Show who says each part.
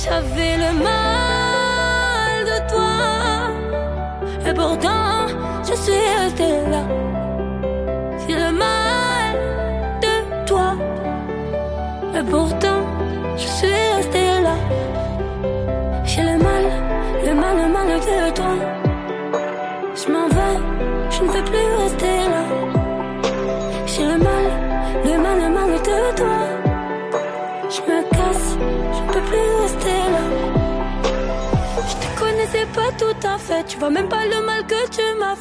Speaker 1: J'avais le mal de toi, et pourtant je suis restée là. J'ai le mal de toi, et pourtant je suis restée là. J'ai le mal de toi. Je m'en vais, je ne veux plus rester là. J'ai le mal de toi. Je me casse, je ne peux plus rester là. Je te connaissais pas tout à fait, tu vois même pas le mal que tu m'as